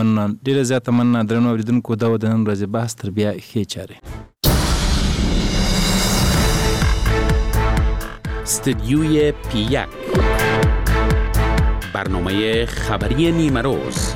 من ډیره زیاته مننه درنو اوریدونکو دا د نن ورځې بحث تر بیا ښې چارې. استدیوی پی1 برنامه خبری نیمه روز.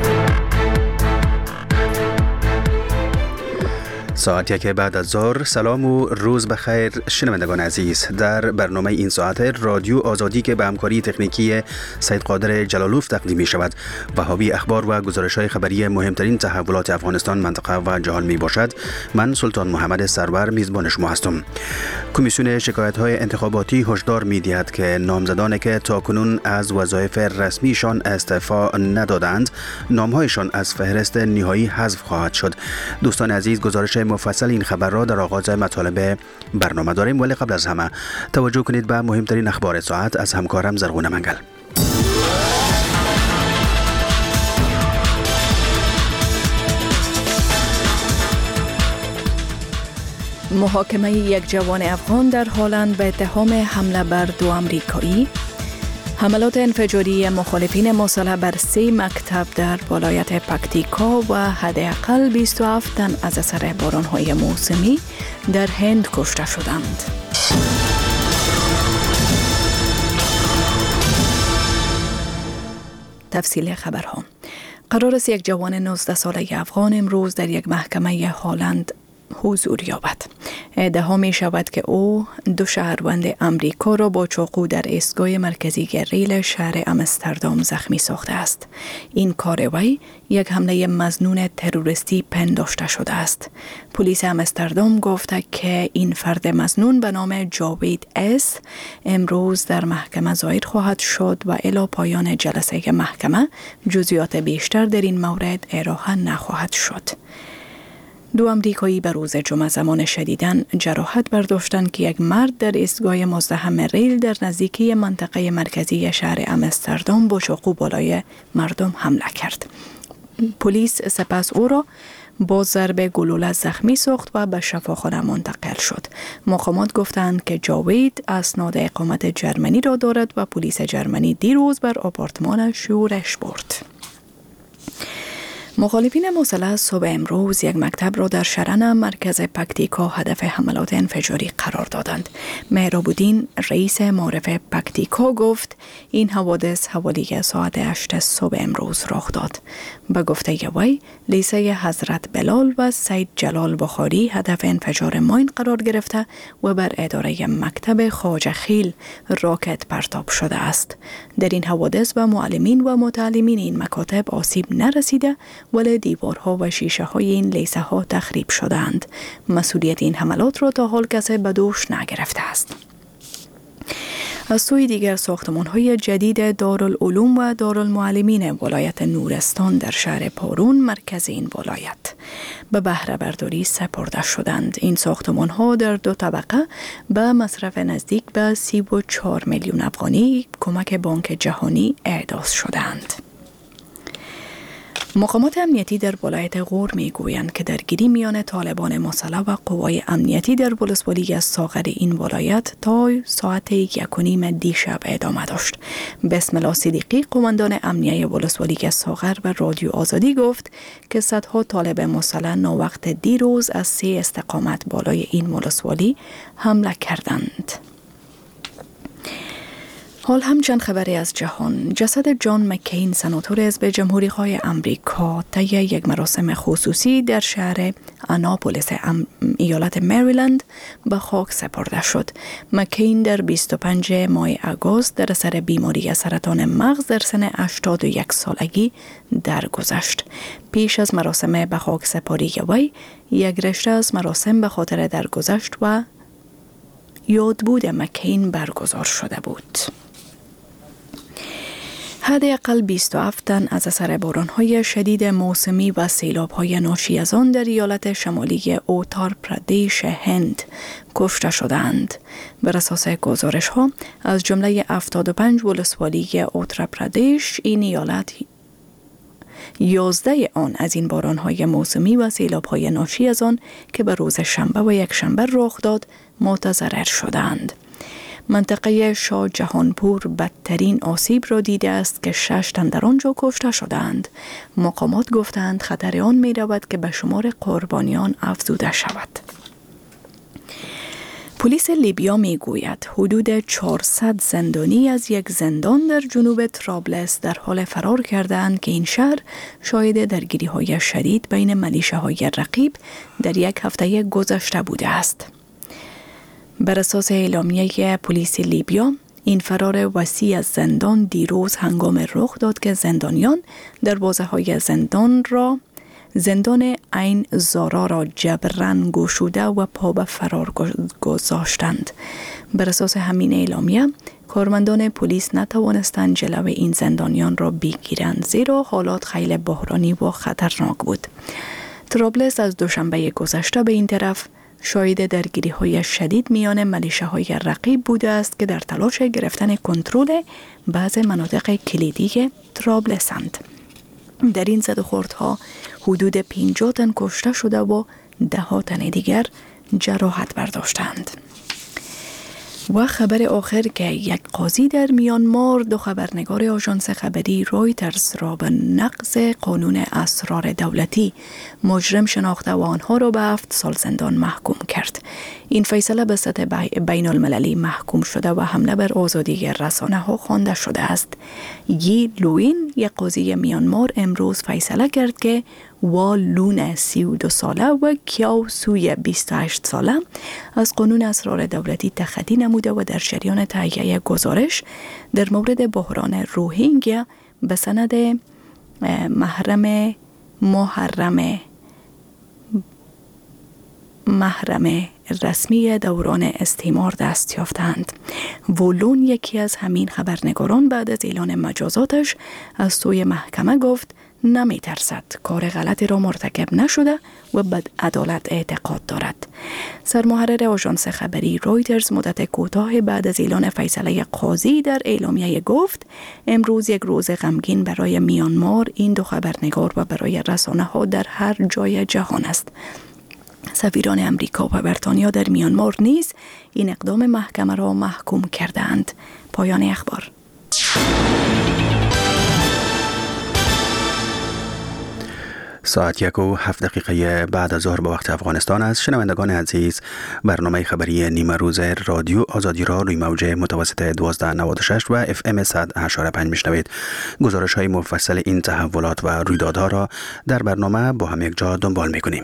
ساعت 1 بعد از ظهر. سلام و روز بخیر شنوندگان عزیز. در برنامه این ساعت رادیو آزادی که به همکاری تکنیکی سید قادر جلالوف تقدیم می شود و حاوی اخبار و گزارش‌های خبری مهمترین تحولات افغانستان، منطقه و جهان می باشد. من سلطان محمد سرور میزبان شما هستم. کمیسیون شکایت‌های انتخاباتی هشدار می‌دهد که نامزدانی که تاکنون از وظایف رسمیشان استعفا ندادند، نام‌هایشان از فهرست نهایی حذف خواهد شد. دوستان عزیز، گزارش مفصل این خبر را در آغاز مطالب برنامه داریم، ولی قبل از همه توجه کنید به مهمترین اخبار ساعت از همکارم زرغون منگل. محاکمه یک جوان افغان در هلند به اتهام حمله بر 2 آمریکایی. حملات انفجاری مخالفین مسلح بر 3 مکتب در ولایت پکتیکا و حداقل 27 تن از اثر باران‌های موسمی در هند کشته شدند. تفصیل خبرها. قرار است یک جوان 19 ساله افغان امروز در یک محکمه هلند حضور یابد. ادعا می شود که او 2 شهروند امریکا را با چاقو در ایستگاه مرکزی ریل شهر آمستردام زخمی ساخته است. این کار وی یک حمله مظنون تروریستی پنداشته شده است. پلیس آمستردام گفته که این فرد مظنون به نام جاوید اس امروز در محکمه ظاهر خواهد شد و الی پایان جلسه محکمه جزئیات بیشتر در این مورد ارائه نخواهد شد. 2 آمریکایی به روز جمعه زمان شدیداً جراحت برداشتند که یک مرد در ایستگاه مزدحم ریل در نزدیکی منطقه مرکزی شهر آمستردام با چاقو بالای مردم حمله کرد. پلیس سپس او را با ضرب گلوله زخمی ساخت و به شفاخانه منتقل شد. مقامات گفتند که جاوید اسناد اقامت جرمنی را دارد و پلیس جرمنی دیروز بر آپارتمانش شورش برد. مخالفین مسلح صبح امروز یک مکتب را در شرن مرکز پکتیکا هدف حملات انفجاری قرار دادند. مهراب الدین رئیس معارف پکتیکا گفت این حوادث حوالی ساعت 8 صبح امروز رخ داد. به گفته وی لیسه حضرت بلال و سید جلال بخاری هدف انفجار ماین قرار گرفته و بر اداره مکتب خواجه خیل راکت پرتاب شده است. در این حوادث به معلمین و متعلمین این مکاتب آسیب نرسیده، ولی دیوارها و شیشه های این لیسه ها تخریب شدند. مسئولیت این حملات را تا حال کسی به دوش نگرفته است. از سوی دیگر ساختمان‌های جدید دارالعلوم و دارالمعلمین ولایت نورستان در شهر پارون مرکز این ولایت به بهره برداری سپرده شدند. این ساختمان‌ها در 2 طبقه به مصرف نزدیک به 34 میلیون افغانی کمک بانک جهانی اعداد شدند. مقامات امنیتی در ولایت غور میگویند که درگیری میان طالبان مسلح و قوای امنیتی در ولسوالی از ساغر این ولایت تا ساعت 1:30 دیشب ادامه داشت. بسم الله صدیقی قماندان امنیه ولسوالی از ساغر و رادیو آزادی گفت که صدها طالب مسلح ناوقت دیروز از 3 استقامت بالای این ولسوالی حمله کردند. حال هم چند خبری از جهان. جسد جان مکین سناتور حزب جمهوری‌خواه آمریکا طی یک مراسم خصوصی در شهر آناپولیس ایالت مریلند به خاک سپرده شد. مکین در 25 ماه آگوست در اثر بیماری سرطان مغز در سن 81 سالگی درگذشت. پیش از مراسم به خاک سپاری وی یک رشته از مراسم به خاطر درگذشت و یادبود مکین برگزار شده بود. حداقل 27 تن از اثر باران‌های شدید موسمی و سیلاب‌های ناشی از آن در ایالت شمالی اوتار پردیش هند کشته شدند. بر اساس گزارش‌ها از جمله 75 ولسوالی اوتار پردیش این ایالت 11 آن از این باران‌های موسمی و سیلاب‌های ناشی از آن که به روز شنبه و یک شنبه رخ داد متضرر شدند. منطقه شاه جهانپور بدترین آسیب را دیده است که 6 تن در آنجا کشته شدند. مقامات گفتند خطر آن می رود که به شمار قربانیان افزوده شود. پلیس لیبیا می گوید حدود 400 زندانی از یک زندان در جنوب طرابلس در حال فرار کردند که این شهر شاهد درگیری‌های شدید بین میلیشه‌های رقیب در یک هفته گذشته بوده است. بر اساس اعلامیه پلیس لیبیا، این فرار وسیع از زندان دیروز هنگام رخ داد که زندانیان دروازه‌های زندان عین زارا را جبران گشوده و پا به فرار گذاشتند. بر اساس همین اعلامیه، کارمندان پلیس نتوانستند جلو این زندانیان را بگیرند، زیرا حالات خیلی بحرانی و خطرناک بود. طرابلس از دوشنبه گذشته به این طرف شاهد درگیری‌های شدید میان میلیشه‌های رقیب بوده است که در تلاش گرفتن کنترل بعض مناطق کلیدی طرابلس‌اند. در این زدوخوردها حدود 50 تن کشته شده و 10 تن دیگر جراحت برداشتند. و خبر آخر که یک قاضی در میانمار 2 خبرنگار آژانس خبری رویترز را به نقض قانون اسرار دولتی مجرم شناخته و آنها را به 7 سال زندان محکوم کرد. این فیصله به سطح بین المللی محکوم شده و حمله بر آزادی رسانه ها خوانده شده است. یی لوین، یک قاضی میانمار، امروز فیصله کرد که وا لون 32 ساله و کیاو سوی 28 ساله از قانون اسرار دولتی تخطی نموده و در جریان تهیه گزارش در مورد بحران روهینگیا به سند محرم رسمی دوران استعمار دست یافتند. ولون، یکی از همین خبرنگاران، بعد از اعلان مجازاتش از سوی محکمه گفت نمی ترسد، کار غلطی را مرتکب نشده و به عدالت اعتقاد دارد. سرمحرر آژانس خبری رویترز مدت کوتاه بعد از اعلان فیصله قاضی در اعلامیه گفت امروز یک روز غمگین برای میانمار، این 2 خبرنگار و برای رسانه ها در هر جای جهان است. سفیران امریکا و بریتانیا در میانمار نیز این اقدام محکمه را محکوم کردند. پایان اخبار. ساعت 1:07 بعد از ظهر به وقت افغانستان است. شنوندگان عزیز، برنامه خبری نیمه روز رادیو آزادی را روی موج متوسط 1296 و FM 100.5 میشنوید. گزارش های مفصل این تحولات و رویدادها را در برنامه با هم یک جا دنبال میکنیم.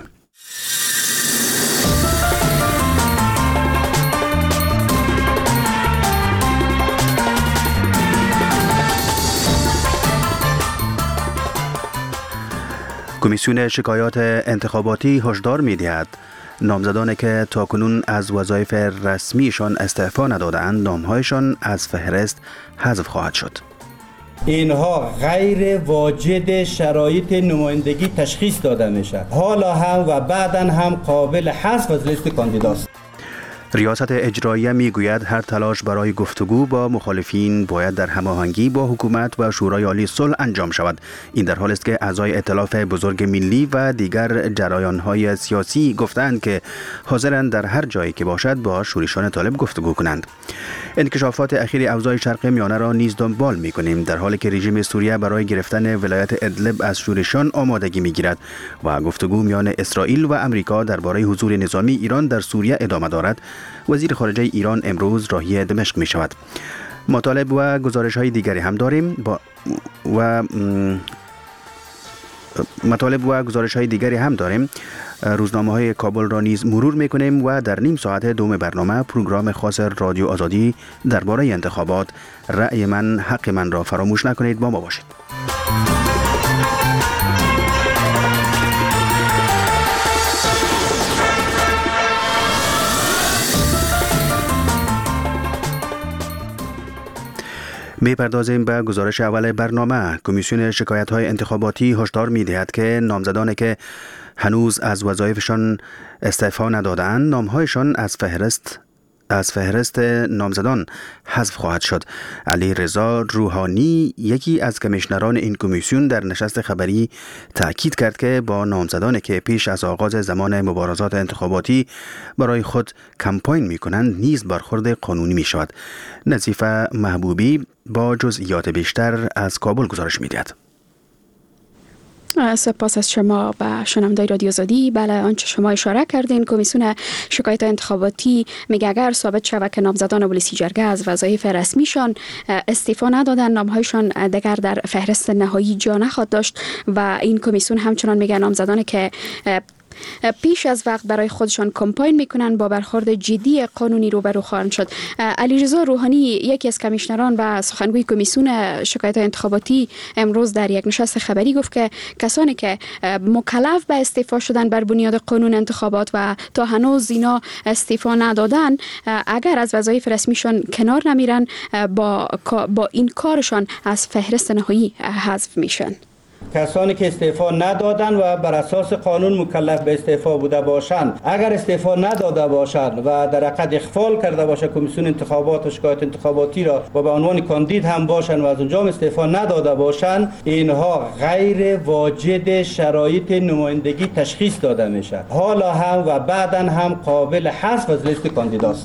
کمیسیون شکایات انتخاباتی هشدار می‌دهد نامزدانی که تاکنون از وظایف رسمیشان استعفا نداده‌اند نامهایشان از فهرست حذف خواهد شد. اینها غیر واجد شرایط نمایندگی تشخیص داده میشه. حالا هم و بعداً هم قابل حذف از لیست کاندیداست. ریاست اجراییه میگوید هر تلاش برای گفتگو با مخالفین باید در هماهنگی با حکومت و شورای عالی صلح انجام شود. این در حالی است که اعضای ائتلاف بزرگ ملی و دیگر جریان‌های سیاسی گفتند که حاضرند در هر جایی که باشد با شورشیان طالب گفتگو کنند. انکشافات اخیر اوضاع شرق میانه را نیز دنبال می‌کنیم، در حالی که رژیم سوریه برای گرفتن ولایت ادلب از شورشیان آمادگی می‌گیرد و گفتگو میان اسرائیل و آمریکا درباره حضور نظامی ایران در سوریه ادامه دارد. وزیر خارجه ایران امروز راهی دمشق می شود. مطالب و گزارش های دیگری هم داریم روزنامه های کابل را نیز مرور می کنیم و در نیم ساعت دوم برنامه پروگرام خاص رادیو آزادی درباره انتخابات رأی من حق من را فراموش نکنید. با ما باشید. می‌پردازیم به گزارش اول برنامه. کمیسیون شکایت‌های انتخاباتی هشدار می‌دهد که نامزدانی که هنوز از وظایفشان استعفا نداده‌اند نام‌هایشان از فهرست از فهرست نامزدان حذف خواهد شد. علی رضا روحانی یکی از کمیشنران این کمیسیون در نشست خبری تاکید کرد که با نامزدانی که پیش از آغاز زمان مبارزات انتخاباتی برای خود کمپاین می‌کنند نیز برخورد قانونی می‌شود. نظیفه محبوبی با جزئیات بیشتر از کابل گزارش می‌دهد. سپاس از شما و شنوندگان رادیو آزادی. بله، آنچه شما اشاره کردین، کمیسیون شکایت انتخاباتی میگه اگر ثابت شود که نامزدان ولسی جرگه از وظایف رسمیشان استعفا ندادن، نامهایشان دیگر در فهرست نهایی جا نخواهد داشت و این کمیسیون همچنان میگه نامزدانی که پیش از وقت برای خودشان کمپاین میکنن با برخورد جدی قانونی روبرو خواهند شد. علیرضا روحانی یکی از کمیشنران و سخنگوی کمیسیون شکایت انتخاباتی امروز در یک نشست خبری گفت که کسانی که مکلف به استعفا شدن بر بنیاد قانون انتخابات و تا هنوز اینا استعفا ندادن، اگر از وظایف رسمیشان کنار نمیرن با این کارشان از فهرست نهایی حذف میشن. کسانی که استعفا ندادن و بر اساس قانون مکلف به استعفا بوده باشند، اگر استعفا نداده باشند و در حقیقت اخفال کرده باشه کمیسیون انتخابات و شکایت انتخاباتی را و به عنوان کاندید هم باشند و از اونجا استعفا نداده باشند، اینها غیر واجد شرایط نمایندگی تشخیص داده میشه. حالا هم و بعدا هم قابل حذف از لیست کاندیداست.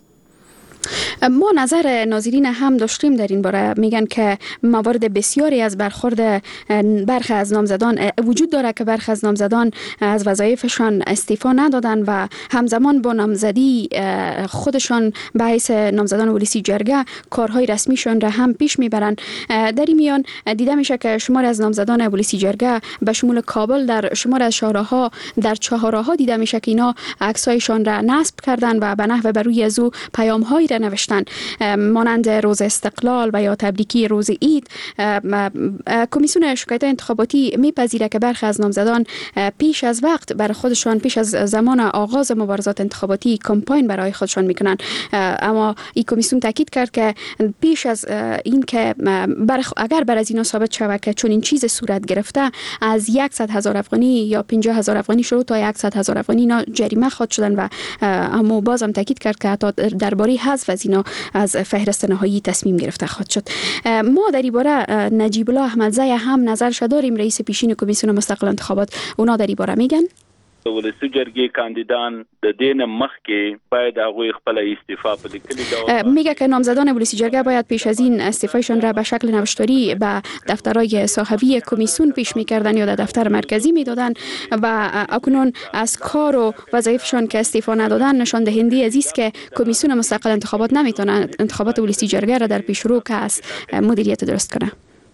ما نظر ناظرین هم داشتیم در این باره. میگن که موارد بسیاری از برخورد برخی از نامزدان وجود داره که برخی از نامزدان از وظایفشان استعفا ندادن و همزمان با نامزدی خودشان به حیث نامزدان ولسی جرگه کارهای رسمیشان را هم پیش میبرن. در این میان دیده میشه که شمار از نامزدان ولسی جرگه به شمول کابل در شمار از شهرها در چهارراه دیده میشه که اینا عکسایشان را نصب کردن و به نحو بر روی از او پیام‌هایی را نوشتن مانند روز استقلال و یا تبریکی روز عید. کمیسیون شکایت انتخاباتی میپذیره که برخی از نامزدان پیش از وقت برای خودشان پیش از زمان آغاز مبارزات انتخاباتی کمپاین برای خودشان میکنن، اما این کمیسیون تاکید کرد که پیش از این که اگر بر از اینا ثابت شود که چون این چیز صورت گرفته، از 100,000 افغانی یا 50,000 افغانی شروع تا 100,000 افغانی اینا جریمه خواهد شدن و اما بازم تاکید کرد که حتی درباره حذف از اینا از فهرست نهایی تصمیم گرفته خواهد شد. ما در این باره نجیب الله احمدزی هم نظرش داریم، رئیس پیشین کمیسیون مستقل انتخابات. اونا در این باره میگن ولسی جرګې کاندیدان د دین مخکې باید هغه خپل استعفا په لیکلي ډول میگه که نامزدان ولسی جرګه باید پیش از این استعفایشان را به شکل نوشتاری به دفترهای صحوی کمیسیون پیش میکردن یا در دفتر مرکزی میدادن و اکنون از کار و وظایفشان که استعفا ندادن نشان دهنده از است که کمیسیون مستقل انتخابات نمیتونه انتخابات ولسی جرګه را در پیشرو که از مدیریت درست کنه.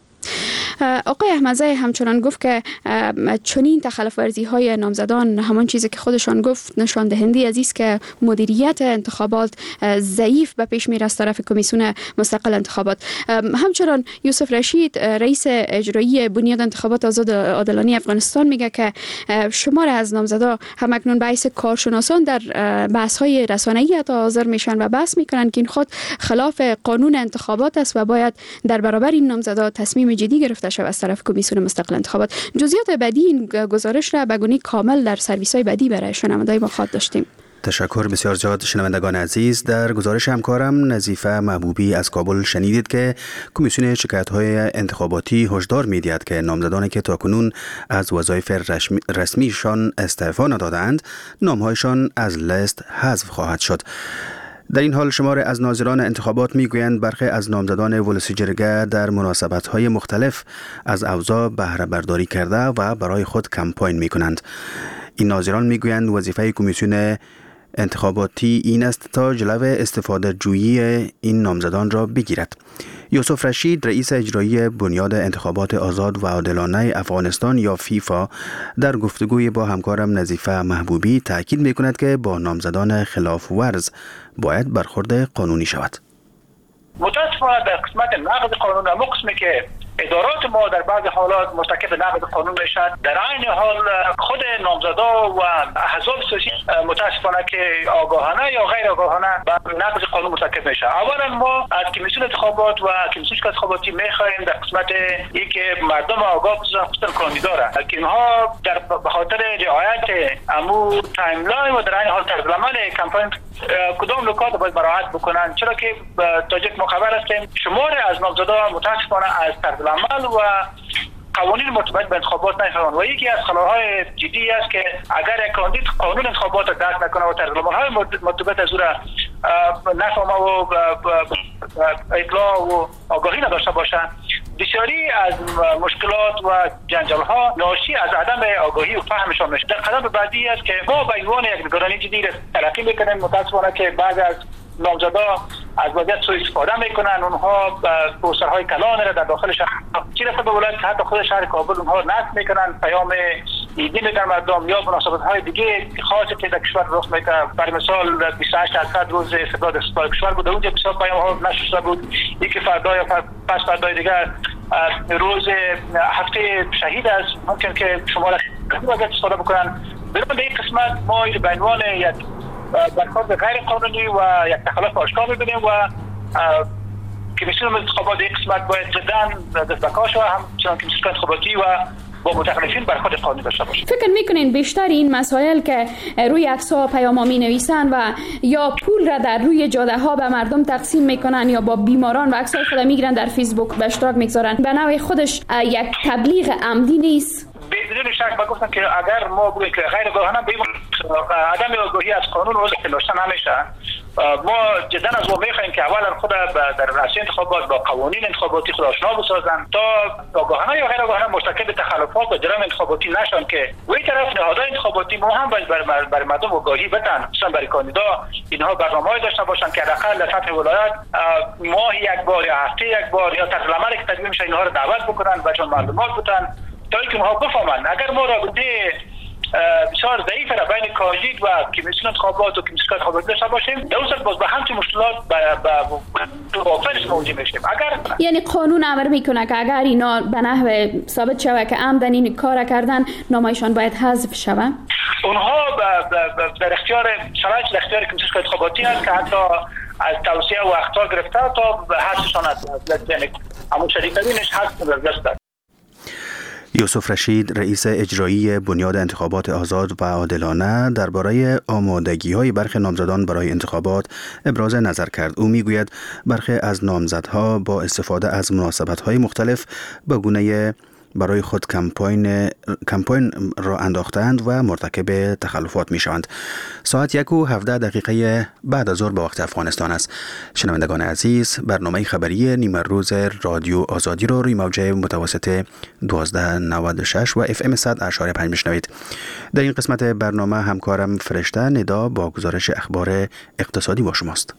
آقای احمدزی همچنان گفت که چنین تخلف ورزی های نامزدان همان چیزی که خودشان گفت نشان دهنده از است که مدیریت انتخابات ضعیف به پیش میره از طرف کمیسیون مستقل انتخابات. همچنان یوسف رشید رئیس اجرایی بنیاد انتخابات آزاد عادلانه افغانستان میگه که شمار از نامزدا همکنون به حیث کارشناسان در بحث های رسانه‌ای حتی حاضر میشن و بحث میکنن که این خود خلاف قانون انتخابات است و باید در برابر این نامزدا تصمیم جدی گرفته شود از طرف کمیسیون مستقل انتخابات. جزئیات بعدی این گزارش را به گونه کامل در سرویس‌های بعدی برای شنوندگان ما خواهد داشتیم. تشکر بسیار زیاد شنوندگان عزیز. در گزارش همکارم نظیفه محبوبی از کابل شنیدید که کمیسیون شکایت‌های انتخاباتی هشدار می‌دهد که نامزدانی که تاکنون از وظایف رسمیشان استعفا ندادند نام‌هایشان از لیست حذف خواهد شد. در این حال شمار از ناظران انتخابات میگویند برخی از نامزدان ولسی جرگه در مناسبت‌های مختلف از اوضاع بهره برداری کرده و برای خود کمپاین میکنند. این ناظران میگویند وظیفه کمیسیون انتخاباتی این است تا جلو استفاده جویی این نامزدان را بگیرد. یوسف رشید رئیس اجرایی بنیاد انتخابات آزاد و عادلانه افغانستان یا فیفا در گفتگوی با همکارم نظیفه محبوبی تاکید میکند که با نامزدان خلاف ورز باید برخورد قانونی شود. متاسفانه در قسمت نقض قانون اما قسمی که ادارات ما در بعض حالات مرتکب نقض قانون میشن، در عین حال خود نامزدا و احزاب سیاسی متاسفانه که آگاهانه یا غیر آگاهانه به نقض قانون مرتکب میشن. اولا ما از کمیسیون انتخابات و کمیسیون انتخاباتی میخواهیم در قسمت اینکه مردم آگاه بشن خصوصا کاندیدا که اینها در به خاطر رعایت امو تایملاین و در عین حال طرزالعمل کمپاین کدام نکات باید مراعات بکنن، چرا که تاجک مخبر هستیم شمار از نامزدا متاسفانه از طرزالعمل و قوانین مرتبط به انتخابات نمیفهمند و یکی از خلاهای جدی است که اگر یک کاندید قانون انتخابات را درک نکنه و طرزالعمل‌های مرتبط از او را نفهمه و اطلاع و آگاهی نداشته باشند، بسیاری از مشکلات و جنجال‌ها ناشی از عدم آگاهی و فهمشان میشه. در قدم بعدی است که ما به عنوان یک نگرانی جدی تلقی میکنیم. متاسفانه که بعضی از نامزدا از وضعیت سوء استفاده میکنن، اونها پوسترهای کلان را در داخل شهر چی رسه به ولایت که حتی خود شهر کابل اونها نصب میکنن، پیام ایدی میگن مردم یا مناسبت‌های دیگه خاصی که در کشور رخ میکنه. برای مثال 28 درصد روز استقلال کشور بود، اونجا بسیار پیام‌ها نشسته بود. یکی فردا یا پس فردای دیگر روز هفته شهید است، ممکن که شما را استفاده بکنن. بدون به این قسمت ما به عنوان یک برخورد غیر قانونی و یک تخلف آشکار می‌بینیم و کمیسیون انتخابات این قسمت باید جداً دست به کارش و همچنان کمیسیون انتخاباتی و با متخلفین برخورد قانونی داشته باشه. فکر میکنین بیشتر این مسائل که روی عکس‌ها پیام می نویسن و یا پول را در روی جاده ها به مردم تقسیم میکنن یا با بیماران و عکس‌های خود میگیرن در فیسبوک به اشتراک میگذارن، به نوع خودش یک تبلیغ عمدی نیست؟ بدون شک با گفتم که اگر ما بگیم که غیر آگاهانه عدم آگاهی از قانون روز داشته نمیشه. ما جدا از ما میخوایم که اولا خود در رأس انتخابات با قوانین انتخاباتی خود آشنا بسازن تا آگاهانه یا غیر آگاهانه مرتکب تخلفات و جرم انتخاباتی نشن که وی طرف نهادهای انتخاباتی ما هم باید برای مردم آگاهی بدن، خصوصا برای کاندیدا اینها برنامه‌ای داشته باشن که حداقل در سطح ولایت ماهی یک بار یا هفته یک بار یا طرزالعملی که تدوین میشه اینها رو دعوت بکنن و چون معلومات بدن تا اینکه اونها بفهمن. اگر ما رابطه بسیار ضعیف را بین کاندید و کمیسیون انتخابات و کمیسیون انتخابات داشته باشیم، در اون صورت باز به همچین مشکلات به واقعیت مواجه میشیم. اگر یعنی قانون امر میکنه که اگر اینا به نحو ثابت شود که عمدن این کار کردن نامشان باید حذف شود، اونها در اختیار شرایط در اختیار کمیسیون انتخاباتی است که حتی از توصیه و اخطار گرفته تا حذفشان از یعنی همون شریکترینش حذف دست. یوسف رشید رئیس اجرایی بنیاد انتخابات آزاد و عادلانه درباره آمادگی‌های برخی نامزدان برای انتخابات ابراز نظر کرد. او میگوید برخی از نامزدها با استفاده از مناسبت‌های مختلف به گونه برای خود کمپاین را انداختند و مرتکب تخلفات می شوند. ساعت 1:17 بعد از ظهر به وقت افغانستان است. شنوندگان عزیز، برنامه خبری نیمه روز رادیو آزادی را روی موجه متوسط 1296 و FM 100.5 میشنوید. در این قسمت برنامه همکارم فرشته ندا با گزارش اخبار اقتصادی با شماست.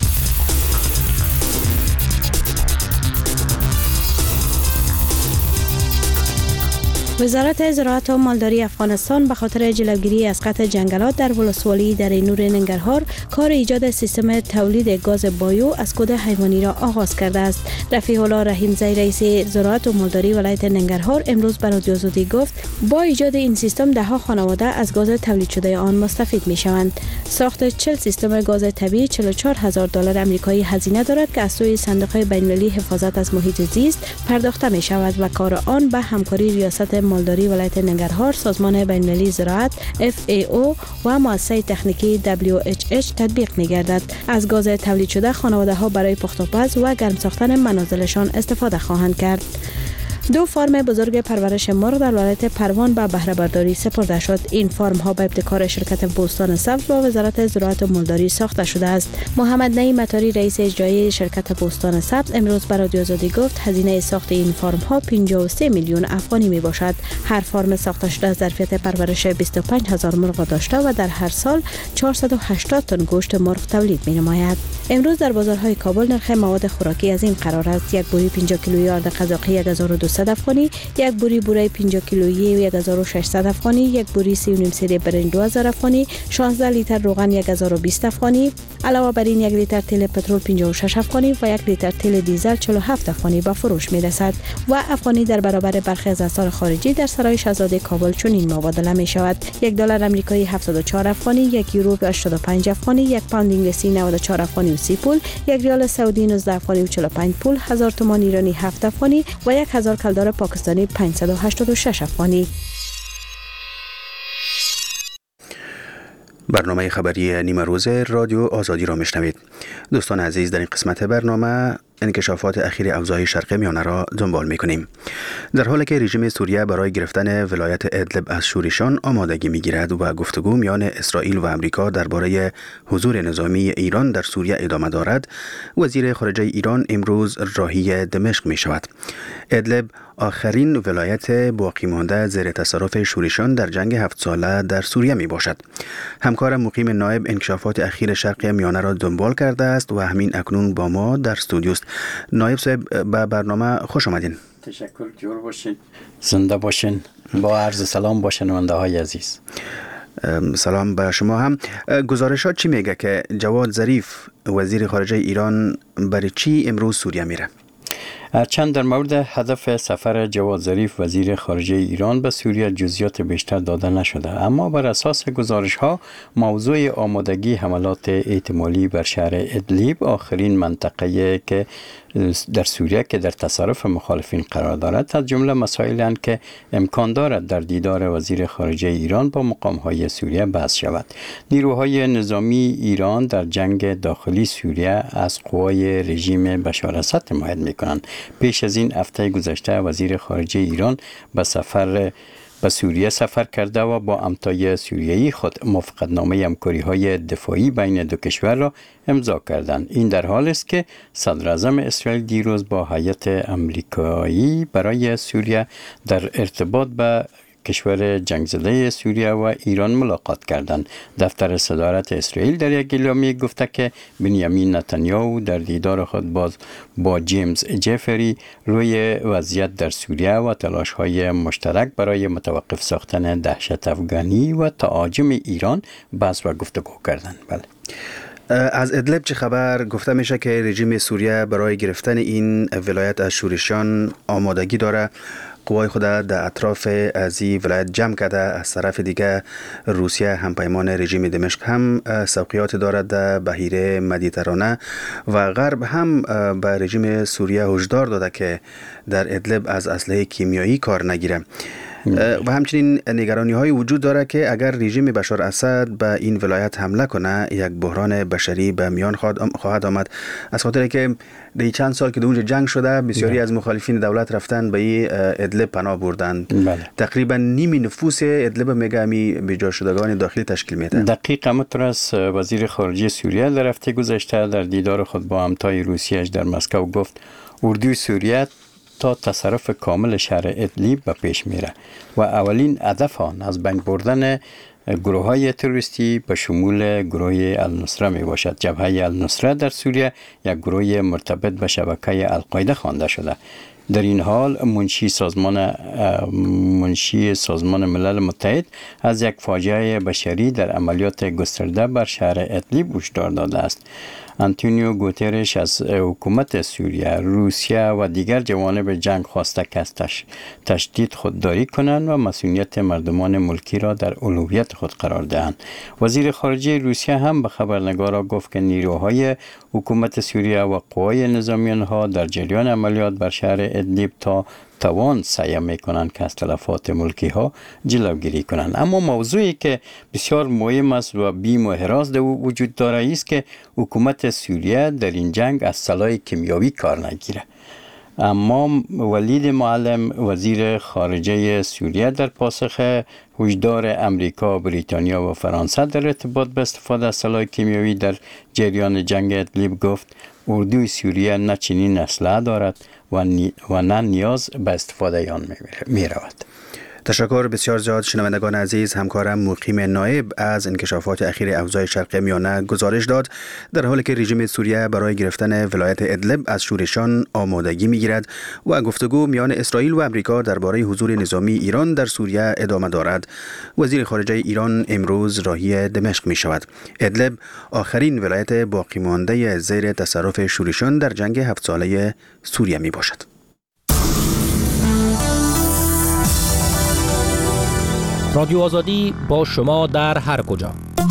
وزارت زراعت و مالداری افغانستان به خاطر جلوگیری از قطع جنگلات در ولسوالی دره-نور ننگرهار کار ایجاد سیستم تولید گاز بایو از کود حیوانی را آغاز کرده است. رفیع الله رحیمزی رئیس زراعت و مالداری ولایت ننگرهار امروز به رادیو آزادی گفت با ایجاد این سیستم ده‌ها خانواده از گاز تولید شده آن مستفید می شوند. ساخت 40 سیستم گاز طبیعی $44,000 آمریکایی هزینه دارد که از سوی صندوق بین‌المللی حفاظت از محیط زیست پرداخته می شود و کار آن به همکاری ریاست مالداری ولایت ننگرهار، سازمان بین‌المللی زراعت FAO و مؤسسه تکنیکی WHH تطبیق می‌گردد. از گاز تولید شده خانواده‌ها برای پخت و پز و گرم ساختن منازلشان استفاده خواهند کرد. 2 فارم بزرگ پرورش مرغ در ولایت پروان به بهره برداری سپرده شد. این فارم ها به ابتکار شرکت بوستان سبز با وزارت زراعت و مالداری ساخته شده است. محمد نعیم مطاری رئیس اجرایی شرکت بوستان سبز امروز به رادیو آزادی گفت هزینه ساخت این فارم ها 53 میلیون افغانی می باشد. هر فارم ساخته شده از ظرفیت پرورش 25,000 مرغ داشته و در هر سال 480 تن گوشت مرغ تولید می نماید. امروز در بازارهای کابل نرخ مواد خوراکی از این قرار است: یک بوری 50 کیلویی آرد قزاقی $1,200 1200 افغانی، یک بوری بوره 50 کیلویی 1600 افغانی، یک بوری 3.5 سری برنج 2000 افغانی، 16 لیتر روغن 1020 افغانی. علاوه بر این 1 لیتر تیل پترول 56 افغانی و 1 لیتر تیل دیزل 47 افغانی به فروش می رسد و افغانی در برابر برخی از اسعار خارجی در سرای شاهزاده کابل چنین مبادله می شود: $1 آمریکایی 74 افغانی، 1 یورو 85 افغانی، 1 پوند انگلیسی 94 افغانی و 30 پول، 1 ریال سعودی 19 افغانی و 45 پول، 1000 تومان ایرانی 7 افغانی و 1000 کلدار پاکستانی 586 افغانی. برنامه خبری نیمه روز رادیو آزادی را میشنوید. دوستان عزیز، در این قسمت برنامه انکشافات اخیر اوضاع شرق میانه را دنبال میکنیم. در حالی که رژیم سوریه برای گرفتن ولایت ادلب از شورشان آمادگی میگیرد و گفتگو میان اسرائیل و امریکا درباره حضور نظامی ایران در سوریه ادامه دارد، وزیر خارجه ایران امروز راهی دمشق می شود. ادلب آخرین ولایت باقی مانده زیر تصرف شورشان در جنگ 7 ساله در سوریه می باشد. همکارم مقیم نایب انکشافات اخیر شرق میانه را دنبال کرده است و همین اکنون با ما در استودیو است. نایب صاحب، به برنامه خوش آمدین. تشکر، جور باشین، زنده باشین. با عرض سلام با شنونده های عزیز. سلام به شما هم. گزارشات چی میگه که جواد ظریف وزیر خارجه ایران برای چی امروز سوریه میره؟ چند در مورد هدف سفر جواد ظریف وزیر خارجه ایران به سوریه جزئیات بیشتر داده نشده، اما بر اساس گزارش ها موضوع آمادگی حملات احتمالی بر شهر ادلیب، آخرین منطقه که در سوریه که در تصرف مخالفین قرار دارد، از جمله مسائلی اند که امکان دارد در دیدار وزیر خارجه ایران با مقام‌های سوریه بحث شود. نیروهای نظامی ایران در جنگ داخلی سوریه از قوای رژیم بشار اسد حمایت می‌کنند. پیش از این هفته گذشته وزیر خارجه ایران به سوریه سفر کرده و با امتای سوریه‌ای خود موافقتنامه همکاری‌های دفاعی بین دو کشور را امضا کردند. این در حالی است که صدر اعظم اسرائیل دیروز با هیئت آمریکایی برای سوریه در ارتباط به کشور جنگ زده سوریه و ایران ملاقات کردند. دفتر صدارت اسرائیل در یک اعلامیه گفته که بنیامین نتانیاهو در دیدار خود با جیمز جفری روی وضعیت در سوریه و تلاش‌های مشترک برای متوقف ساختن دهشت افغانی و تهاجم ایران بحث و گفتگو کردند. بله. از ادلب چه خبر؟ گفته میشه که رژیم سوریه برای گرفتن این ولایت از شورشیان آمادگی داره. قوای خود در اطراف از این ولایت جمع کرده. از طرف دیگه روسیه همپیمان رژیم دمشق هم سوقیات دارد در بحیره مدیترانه و غرب هم به رژیم سوریه هشدار داده که در ادلب از اسلحه کیمیایی کار نگیره. و همچنین نگرانی های وجود داره که اگر رژیم بشار اسد به این ولایت حمله کنه، یک بحران بشری به میان خواهد آمد، از خاطر که در چند سال که در اونجا جنگ شده بسیاری از مخالفین دولت رفتن به این ادلب پناه بردند. تقریبا نیمی نفوس ادلب میگه همی بیجا شدگان داخلی تشکیل میده. دقیقاً مترس وزیر خارجه سوریه در هفته گذشته در دیدار خود با همتای روسیه‌اش در مسکو گفت اردوی سوریه تا تصرف کامل شهر ادلیب به پیش میره و اولین هدف آن از بین بردن گروه‌های تروریستی به شمول گروه النصره می باشد. جبهه النصره در سوریه یک گروه مرتبط به شبکه القاعده خوانده شده. در این حال منشی سازمان ملل متحد از یک فاجعه بشری در عملیات گسترده بر شهر ادلیب هشدار داده است. آنتونیو گوترش از حکومت سوریه، روسیه و دیگر جوانب جنگ خواسته که از تشدید خودداری کنند و مسئولیت مردمان ملکی را در اولویت خود قرار دهند. وزیر خارجه روسیه هم به خبرنگاران گفت که نیروهای حکومت سوریه و قوای نظامی آنها در جریان عملیات بر شهر ادلیب تا توان سعی میکنند که از تلفات ملکی ها جلوگیری کنند. اما موضوعی که بسیار مهم است و بیم و حراس در وجود داره است که حکومت سوریه در این جنگ از سلاح کیمیایی کار نگیره. اما ولید معلم وزیر خارجه سوریه در پاسخ هشدار امریکا، بریتانیا و فرانسه در ارتباط به استفاده از سلاح کیمیایی در جریان جنگ ادلیب گفت اردوی سوریه نه چنین اسلحه دارد و نه نیاز به استفاده آن می رود. تشکر بسیار زیاد شنوندگان عزیز. همکارم مقیم نایب از انکشافات اخیر اوضاع شرق میانه گزارش داد، در حالی که رژیم سوریه برای گرفتن ولایت ادلب از شورشان آمادگی میگیرد و گفتگو میان اسرائیل و امریکا درباره حضور نظامی ایران در سوریه ادامه دارد. وزیر خارجه ایران امروز راهی دمشق می شود. ادلب آخرین ولایت باقی مانده زیر تصرف شورشان در جنگ 7 ساله سوریه می باشد. رادیو آزادی با شما در هر کجا.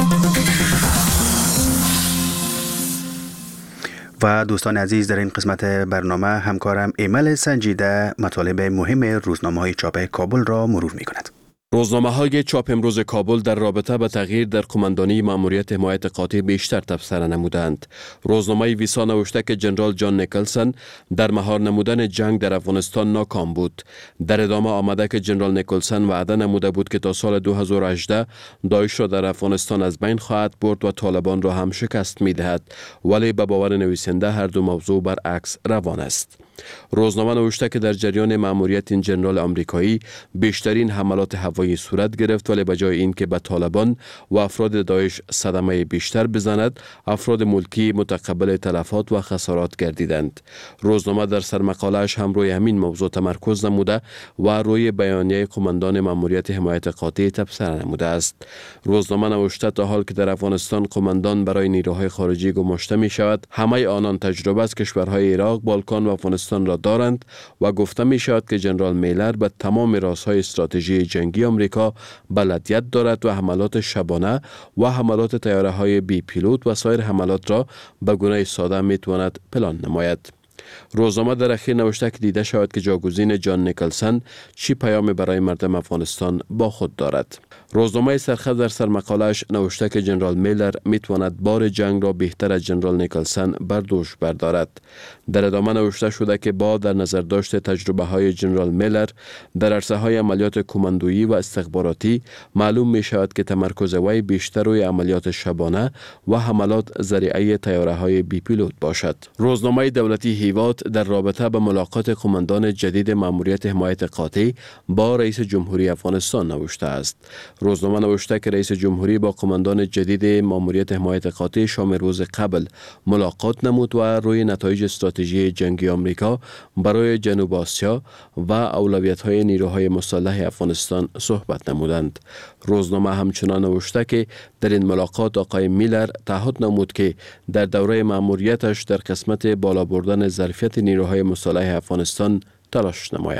و دوستان عزیز، در این قسمت برنامه همکارم ایمل سنجیده مطالب مهم روزنامه‌های چاپ کابل را مرور می‌کند. روزنامه‌های چاپ امروز کابل در رابطه با تغییر در قماندانی مأموریت حمایت قاطع بیشتر تبصره نمودند. روزنامه ویسا نوشته که جنرال جان نیکلسن در مهار نمودن جنگ در افغانستان ناکام بود. در ادامه آمده که جنرال نیکلسن وعده نموده بود که تا سال 2018 داعش را در افغانستان از بین خواهد برد و طالبان را هم شکست می‌دهد، ولی به باور نویسنده هر دو موضوع برعکس روان است. روزنامه نوشته که در جریان مأموریت این جنرال آمریکایی بیشترین حملات هوایی صورت گرفت، ولی به جای این که به طالبان و افراد داعش صدمه بیشتر بزند، افراد ملکی متقبل تلفات و خسارات گردیدند. روزنامه در سرمقاله‌اش هم روی همین موضوع تمرکز نموده و روی بیانیه قماندان مأموریت حمایت قاطع تبصره نموده است. روزنامه نوشته تا حال که در افغانستان قماندان برای نیروهای خارجی گماشته می شود، همه آنان تجربه از کشورهای عراق، بالکان و افغانستان را دارند و گفته می شود که جنرال میلر به تمام رازهای استراتژی جنگی آمریکا بلدیت دارد و حملات شبانه و حملات طیاره های بی پیلوت و سایر حملات را به گونه ساده می تواند پلان نماید. روزنامه در اخیر نوشته که دیده شود که جاگزین جان نیکلسن چی پیامی برای مردم افغانستان با خود دارد. روزنامه سرخط در سرمقاله‌اش نوشته که جنرال میلر میتواند بار جنگ را بهتر از جنرال نیکلسن بر دوش بردارد. در ادامه نوشته شده که با در نظر داشت تجربه های جنرال میلر در عرصه های عملیات کماندویی و استخباراتی، معلوم می شود که تمرکز وی بیشتر روی عملیات شبانه و حملات ذریعه طیاره های بی پیلوت باشد. روزنامه دولتی هیوات در رابطه با ملاقات قماندان جدید مأموریت حمایت قاطع با رئیس جمهوری افغانستان نوشته است. روزنامه نوشته که رئیس جمهوری با قماندان جدید مأموریت حمایت قاطع شام روز قبل ملاقات نمود و روی نتایج استراتژی جنگی آمریکا برای جنوب آسیا و اولویت‌های نیروهای مسلح افغانستان صحبت نمودند. روزنامه همچنان نوشته که در این ملاقات آقای میلر تعهد نمود که در دوره مأموریتش در قسمت بالا بردن ظرفیت نیروهای مسلح افغانستان تلاش نماید.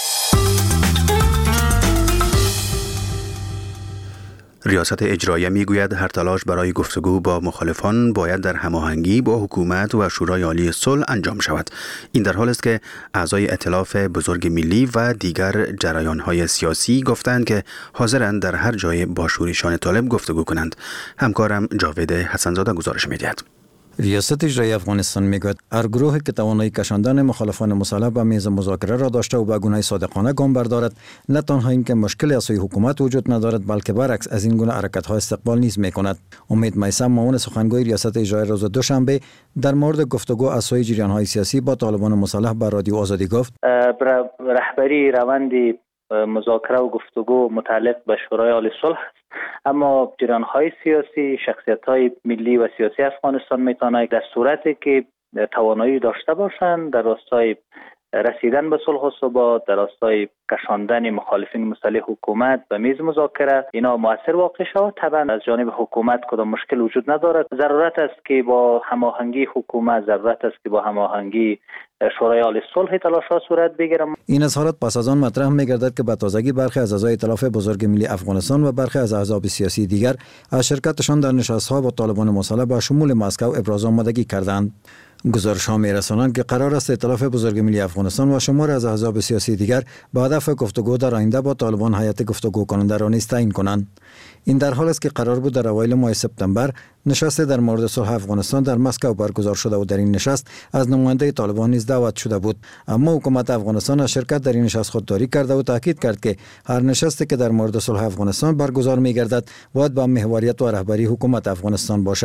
ریاست اجرایه میگوید هر تلاش برای گفتگو با مخالفان باید در هماهنگی با حکومت و شورای عالی صلح انجام شود. این در حال است که اعضای ائتلاف بزرگ ملی و دیگر جریان‌های سیاسی گفتند که حاضرند در هر جای با شورشان طالب گفتگو کنند. همکارم جاوید حسنزاده گزارش می‌دهد. ریاست اجرایی افغانستان میگوید هر گروهی که توانایی کشاندن مخالفان مسلح به میز مذاکره را داشته و به گونه صادقانه گام بردارد، نه تنها اینکه مشکلی از سوی حکومت وجود ندارد، بلکه برعکس از این گونه حرکت‌ها استقبال نیز میکند. امید میثم، معاون سخنگوی ریاست اجرایی، روز دوشنبه در مورد گفتگو از سوی جریان‌های سیاسی با طالبان مسلح به رادیو آزادی گفت: رهبری روند مذاکره و گفتگو متعلق به شورای عالی صلح، اما جریان‌های سیاسی، شخصیت‌های ملی و سیاسی افغانستان میتونند در صورتی که توانایی داشته باشند در راستای رسیدن به صلح و ثبات، در راستای کشاندن مخالفین مسلح حکومت به میز مذاکره، اینا مؤثر واقع شود. طبعا از جانب حکومت کدام مشکل وجود ندارد. ضرورت است که با هماهنگی حکومت، ضرورت است که با هماهنگی شورای عالی صلح تلاش‌ها صورت بگیرد. این اظهارات پس از آن مطرح می‌گردد که به تازگی برخی از اعضای ائتلاف بزرگ ملی افغانستان و برخی از احزاب سیاسی دیگر از شرکتشان در نشست‌ها با طالبان مسلح به شمول مسکو ابراز آمادگی کردند. گزارش‌ها می‌رسانند که قرار است ائتلاف بزرگ ملی افغانستان و شمار از احزاب سیاسی دیگر به هدف گفتگو در آینده با طالبان هیئت گفتگو کننده را نیز تعیین کنند. این در حال است که قرار بود در اوایل ماه سپتامبر نشست در مورد صلح افغانستان در مسکو برگزار شده و در این نشست از نماینده طالبان نیز دعوت شده بود، اما حکومت افغانستان از شرکت در این نشست خودداری کرده و تاکید کرد که هر نشستی که در مورد صلح افغانستان برگزار می‌گردد باید با محوریت و رهبری حکومت افغانستان باشد.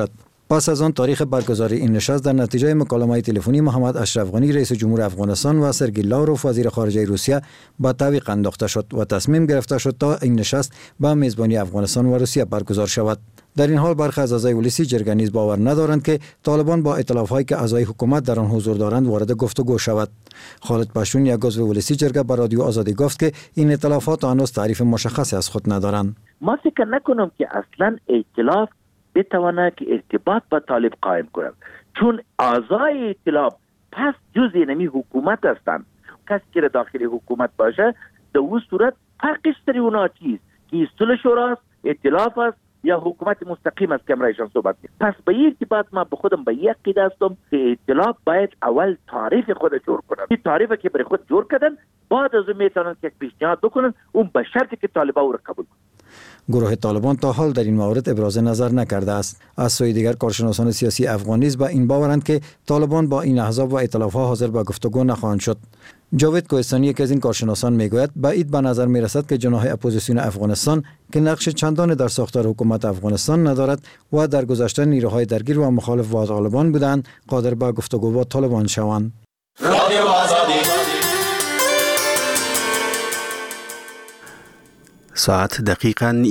پس از آن تاریخ برگزاری این نشست در نتیجه مکالمه تلفنی محمد اشرف غنی رئیس جمهور افغانستان و سرگئی لاوروف وزیر خارجه روسیه با تعویق انداخته شد و تصمیم گرفته شد تا این نشست به میزبانی افغانستان و روسیه برگزار شود. در این حال برخی از اعضای ولسی جرگه نیز باور ندارند که طالبان با ائتلاف‌هایی که اعضای حکومت در آن حضور دارند وارد گفتگو شود. خالد پشتون یک عضو ولسی جرگه به رادیو آزادی گفت که این ائتلافات هنوز تعریف مشخصی از خود ندارند. ما فکر نکنم که اصلا ائتلاف بتواند که ارتباط با طالب قائم کند، چون اعضای ائتلاف پس جزء نمی حکومت هستند. کسی که داخل حکومت باشه در اون صورت فرقش سر اونا چیست که اصول شوراست، ائتلاف است یا حکومت مستقیم است که امرایشان صحبت می. پس به این ارتباط ما به خودم به یک عقیده هستم که ائتلاف باید اول تعریف خود جور کنند. این تعریفی که برای خود جور کردن بعد از اون میتونن که پیشنهاد بکنن، اون به شرطی که طالبان او را قبول کنند. گروه طالبان تا حال در این مورد ابراز نظر نکرده است. از سوی دیگر کارشناسان سیاسی افغان نیز به این باورند که طالبان با این احزاب و ائتلاف‌ها حاضر به گفتگو نخواهند شد. جاوید کوهستانی یکی از این کارشناسان میگوید بعید به نظر میرسد که جناح اپوزیسیون افغانستان که نقش چندانی در ساختار حکومت افغانستان ندارد و در گذشته نیروهای درگیر و مخالف با طالبان بودند قادر به گفتگو با طالبان شوند. رادیو آزادی ساعت دقیقاً